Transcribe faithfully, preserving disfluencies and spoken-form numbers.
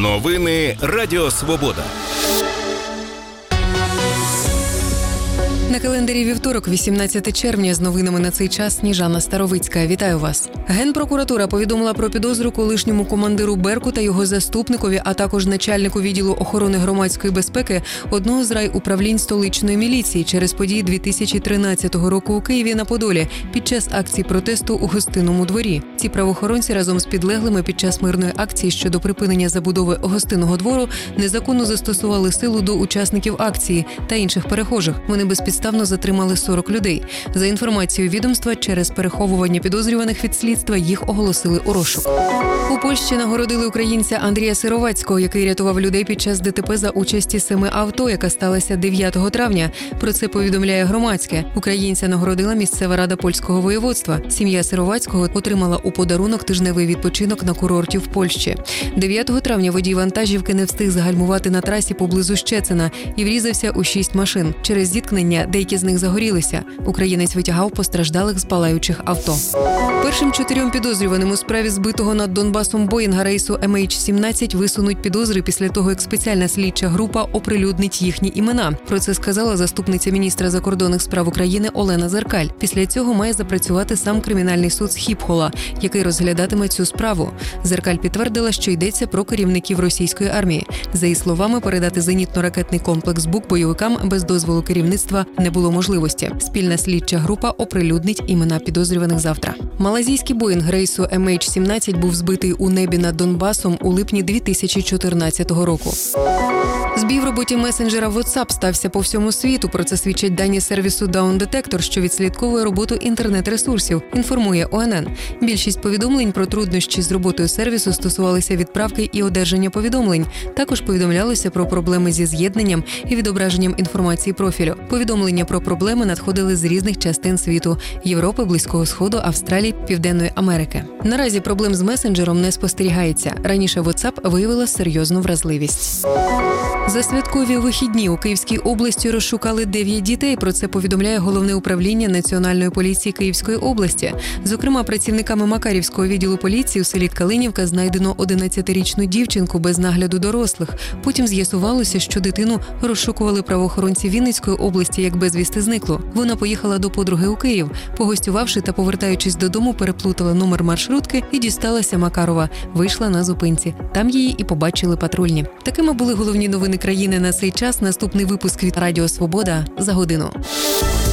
Новини Радіо Свобода. На календарі вівторок, вісімнадцяте червня, з новинами на цей час Сніжана Старовицька. Вітаю вас. Генпрокуратура повідомила про підозру колишньому командиру Берку та його заступникові, а також начальнику відділу охорони громадської безпеки одного з райуправлінь столичної міліції через події дві тисячі тринадцятого року у Києві на Подолі під час акції протесту у Гостинному дворі. Ці правоохоронці разом з підлеглими під час мирної акції щодо припинення забудови Гостинного двору незаконно застосували силу до учасників акції та інших перехожих. Вони безпідставно затримали сорок людей. За інформацією відомства, через переховування підозрюваних від слідства їх оголосили у розшук. У Польщі нагородили українця Андрія Сировацького, який рятував людей під час ДТП за участі семи авто, яка сталася дев'ятого травня. Про це повідомляє Громадське. Українця нагородила місцева рада польського воєводства. Сім'я Сировацького отримала у подарунок тижневий відпочинок на курорті в Польщі. дев'ятого травня водій вантажівки не встиг загальмувати на трасі поблизу Щецина і врізався у шість машин. Через зіткнення деякі з них загорілися. Українець витягав постраждалих з палаючих авто. Першим чотирьом підозрюваним у справі збитого над Донбасом Боїнга рейсу ем ейч сімнадцять висунуть підозри після того, як спеціальна слідча група оприлюднить їхні імена. Про це сказала заступниця міністра закордонних справ України Олена Зеркаль. Після цього має запрацювати сам кримінальний суд Схіпхола, який розглядатиме цю справу. Зеркаль підтвердила, що йдеться про керівників російської армії. За її словами, передати зенітно-ракетний комплекс «Бук» бойовикам без дозволу керівництва не було можливості. Спільна слідча група оприлюднить імена підозрюваних завтра. Малайзійський Боїнг рейсу ем ейч сімнадцять був збитий у небі над Донбасом у липні дві тисячі чотирнадцятого року. Збій в роботі месенджера WhatsApp стався по всьому світу. Про це свідчать дані сервісу Down Detector, що відслідковує роботу інтернет-ресурсів, інформує о ен ен. Більшість повідомлень про труднощі з роботою сервісу стосувалися відправки і одержання повідомлень. Також повідомлялося про проблеми зі з'єднанням і відображенням інформації профілю. Повідомлення про проблеми надходили з різних частин світу – Європи, Близького Сходу, Австралії, Південної Америки. Наразі проблем з месенджером не спостерігається. Раніше WhatsApp виявила серйозну вразливість. За святкові вихідні у Київській області розшукали дев'ять дітей. Про це повідомляє Головне управління Національної поліції Київської області. Зокрема, працівниками Макарівського відділу поліції у селі Калинівка знайдено одинадцятирічну дівчинку без нагляду дорослих. Потім з'ясувалося, що дитину розшукували правоохоронці Вінницької області як безвісти зниклу. Вона поїхала до подруги у Київ. Погостювавши та повертаючись додому, переплутала номер маршрутки і дісталася Макарова. Вийшла на зупинці. Там її і побачили патрульні. Такими були головні новини країни на цей час. Наступний випуск від Радіо Свобода за годину.